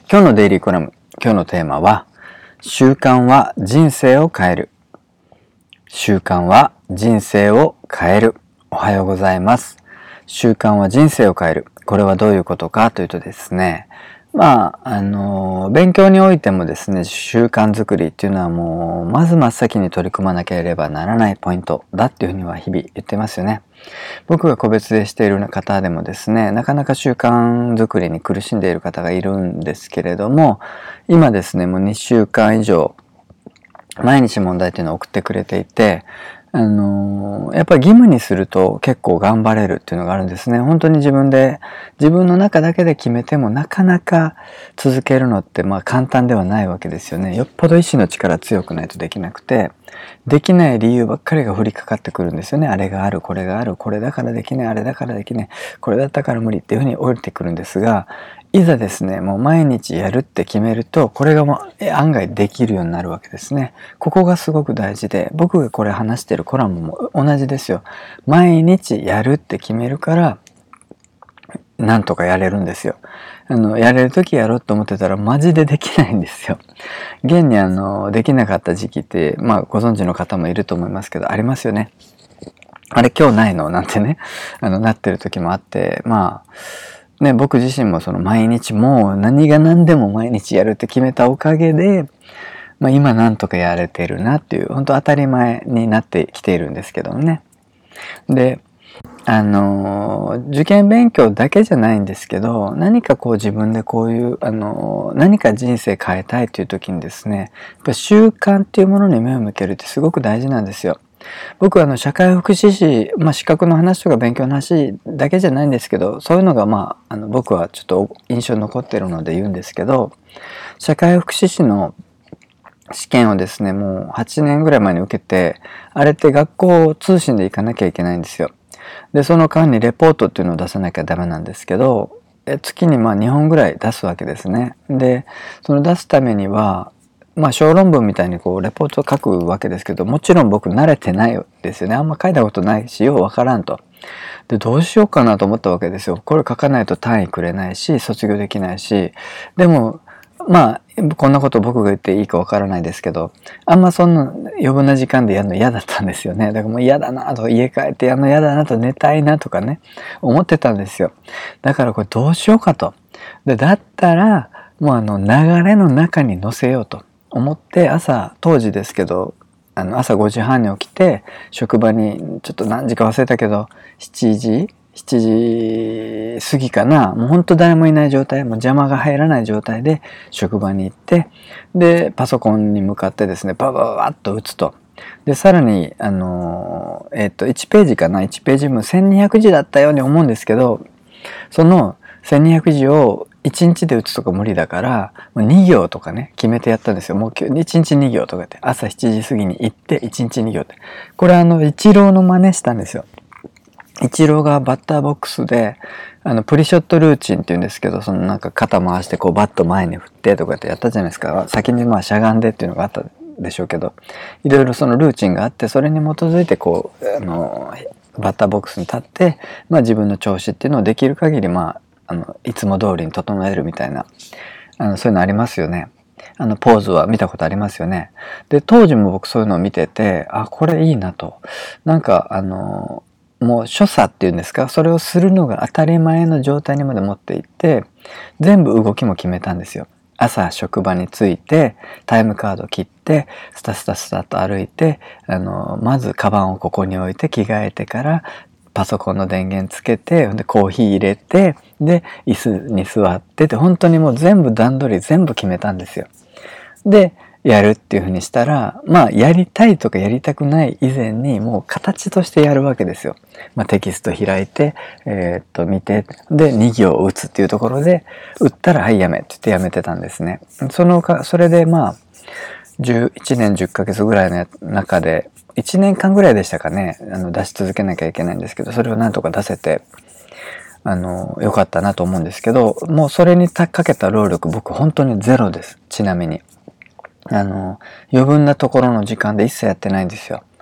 今日のデイリーコラム、今日のテーマは、習慣は人生を変える。習慣は人生を変える。おはようございます。習慣は人生を変える。これはどういうことかというとですね、勉強においてもですね、習慣づくりっていうのはもう、まず真っ先に取り組まなければならないポイントだっていうふうには日々言ってますよね。僕が個別でしている方でもですね、なかなか習慣づくりに苦しんでいる方がいるんですけれども、今ですね、もう2週間以上、毎日問題っていうのを送ってくれていて、やっぱり義務にすると結構頑張れるっていうのがあるんですね。本当に自分の中だけで決めてもなかなか続けるのって簡単ではないわけですよね。よっぽど意志の力強くないとできなくて、できない理由ばっかりが降りかかってくるんですよね。あれがある、これがある、これだからできない、あれだからできない、これだったから無理っていうふうに降りてくるんですが、いざですね、もう毎日やるって決めると、これがもう案外できるようになるわけですね。ここがすごく大事で、僕がこれ話してるコラムも同じですよ。毎日やるって決めるから、なんとかやれるんですよ。やれるときやろうと思ってたらマジでできないんですよ。現にできなかった時期って、ご存知の方もいると思いますけど、ありますよね。あれ今日ないのなんてね、なってる時もあって、僕自身もその毎日もう何が何でも毎日やるって決めたおかげで、今なんとかやれてるなっていう、本当当たり前になってきているんですけどもね。で、受験勉強だけじゃないんですけど、何かこう自分でこういう、何か人生変えたいという時にですね、やっぱ習慣っていうものに目を向けるってすごく大事なんですよ。僕は社会福祉士、資格の話とか勉強の話だけじゃないんですけど、そういうのが僕はちょっと印象に残ってるので言うんですけど、社会福祉士の試験をですね、もう8年ぐらい前に受けて、あれって学校通信で行かなきゃいけないんですよ。で、その間にレポートっていうのを出さなきゃダメなんですけど、月に2本ぐらい出すわけですね。で、その出すためには、小論文みたいにレポートを書くわけですけど、もちろん僕慣れてないですよね。あんま書いたことないし、ようわからんと。で、どうしようかなと思ったわけですよ。これ書かないと単位くれないし、卒業できないし、でも、こんなこと僕が言っていいかわからないですけど、あんまそんな余分な時間でやるの嫌だったんですよね。だからもう嫌だなと、家帰ってやるの嫌だなと、寝たいなとかね、思ってたんですよ。だからこれどうしようかと。で、だったら、もう流れの中に乗せようと思って、当時ですけど、朝5時半に起きて、職場に、ちょっと何時か忘れたけど、7時過ぎかな、もうほんと誰もいない状態、もう邪魔が入らない状態で職場に行って、で、パソコンに向かってですね、ババババッと打つと。で、さらに、1ページかな、1ページ分1200字だったように思うんですけど、その1200字を1日で打つとか無理だから、2行とかね、決めてやったんですよ。もう1日2行とかって、朝7時過ぎに行って1日2行って。これイチローの真似したんですよ。イチローがバッターボックスで、プリショットルーチンって言うんですけど、肩回してバット前に振ってとかってやったじゃないですか。先にしゃがんでっていうのがあったでしょうけど、いろいろそのルーチンがあって、それに基づいてバッターボックスに立って、自分の調子っていうのをできる限り、いつも通りに整えるみたいな、そういうのありますよね。ポーズは見たことありますよね。で、当時も僕そういうのを見てて、これいいなと。もう所作っていうんですか、それをするのが当たり前の状態にまで持っていって、全部動きも決めたんですよ。朝職場に着いて、タイムカード切って、スタスタスタと歩いて、まずカバンをここに置いて着替えてから、パソコンの電源つけて、でコーヒー入れて、で、椅子に座ってて、本当にもう全部段取り全部決めたんですよ。で、やるっていうふうにしたら、やりたいとかやりたくない以前にもう形としてやるわけですよ。テキスト開いて、見て、で、2行打つっていうところで、打ったら、はい、やめって言ってやめてたんですね。それで11年10ヶ月ぐらいの中で、1年間ぐらいでしたかね、出し続けなきゃいけないんですけど、それをなんとか出せて、良かったなと思うんですけど、もうそれにかけた労力、僕本当にゼロです。ちなみに。余分なところの時間で一切やってないんですよ。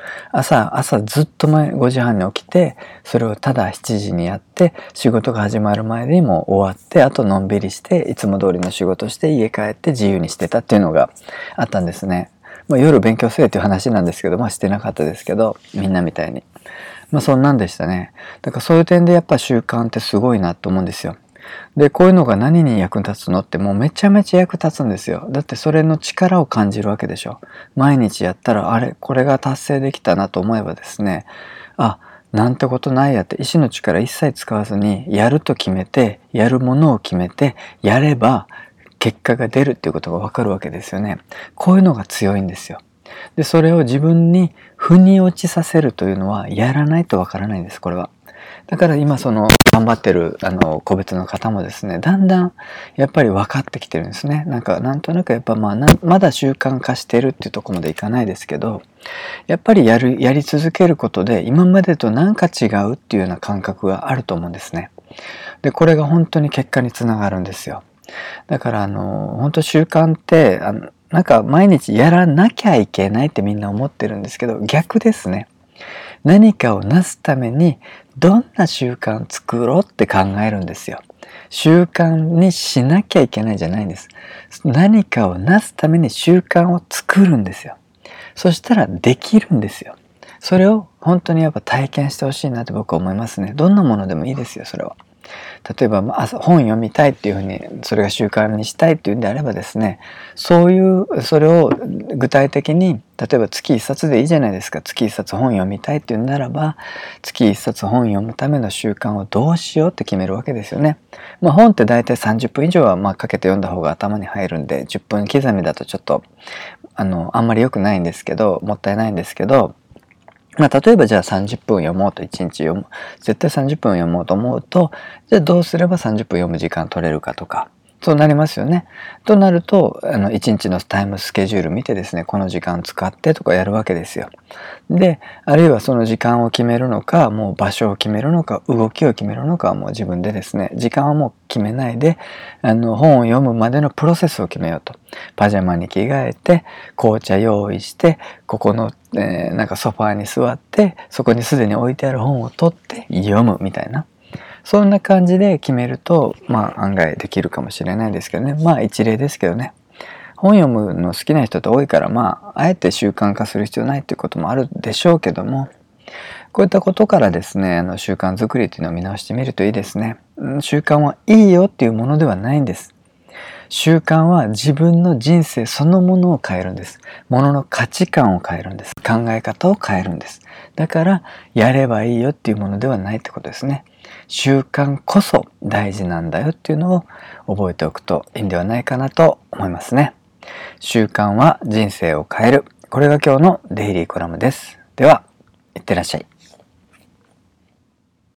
朝ずっと5時半に起きて、それをただ7時にやって、仕事が始まる前にもう終わって、あとのんびりして、いつも通りの仕事して家帰って自由にしてたっていうのがあったんですね。夜勉強せえっていう話なんですけど、してなかったですけど、みんなみたいに。そんなんでしたね。だからそういう点でやっぱ習慣ってすごいなと思うんですよ。で、こういうのが何に役立つのってもうめちゃめちゃ役立つんですよ。だってそれの力を感じるわけでしょ。毎日やったら、これが達成できたなと思えばですね、なんてことないやって意志の力一切使わずにやると決めて、やるものを決めて、やれば結果が出るっていうことがわかるわけですよね。こういうのが強いんですよ。で、それを自分に腑に落ちさせるというのはやらないとわからないんです、これは。だから今頑張ってる個別の方もですね、だんだんやっぱり分かってきてるんですね。なんとなくやっぱまだ習慣化してるっていうところまでいかないですけど、やっぱりやり続けることで今までとなんか違うっていうような感覚があると思うんですね。で、これが本当に結果につながるんですよ。だから本当習慣って毎日やらなきゃいけないってみんな思ってるんですけど、逆ですね。何かをなすためにどんな習慣を作ろうって考えるんですよ。習慣にしなきゃいけないじゃないんです。何かをなすために習慣を作るんですよ。そしたらできるんですよ。それを本当にやっぱ体験してほしいなって僕は思いますね。どんなものでもいいですよ、それは。例えば本読みたいっていうふうに、それが習慣にしたいっていうんであればですね、それを具体的に、例えば月1冊でいいじゃないですか。月1冊本読みたいっていうんならば、月1冊本読むための習慣をどうしようって決めるわけですよね。本って大体30分以上はかけて読んだ方が頭に入るんで、10分刻みだとちょっとあんまり良くないんですけど、もったいないんですけど、例えばじゃあ30分読もうと1日読む。絶対30分読もうと思うと、じゃあどうすれば30分読む時間取れるかとか、そうなりますよね。となると、1日のタイムスケジュール見てですね、この時間使ってとかやるわけですよ。で、あるいはその時間を決めるのか、もう場所を決めるのか、動きを決めるのかはもう自分でですね、時間はもう決めないで、本を読むまでのプロセスを決めようと。パジャマに着替えて、紅茶用意して、ここの、ソファーに座って、そこにすでに置いてある本を取って読むみたいな。そんな感じで決めると、案外できるかもしれないですけどね。一例ですけどね。本読むの好きな人って多いから、あえて習慣化する必要ないっていうこともあるでしょうけども、こういったことからですね、習慣づくりっていうのを見直してみるといいですね。習慣はいいよっていうものではないんです。習慣は自分の人生そのものを変えるんです。ものの価値観を変えるんです。考え方を変えるんです。だから、やればいいよっていうものではないってことですね。習慣こそ大事なんだよっていうのを覚えておくといいんではないかなと思いますね。習慣は人生を変える。これが今日のデイリーコラムです。では、いってらっしゃい。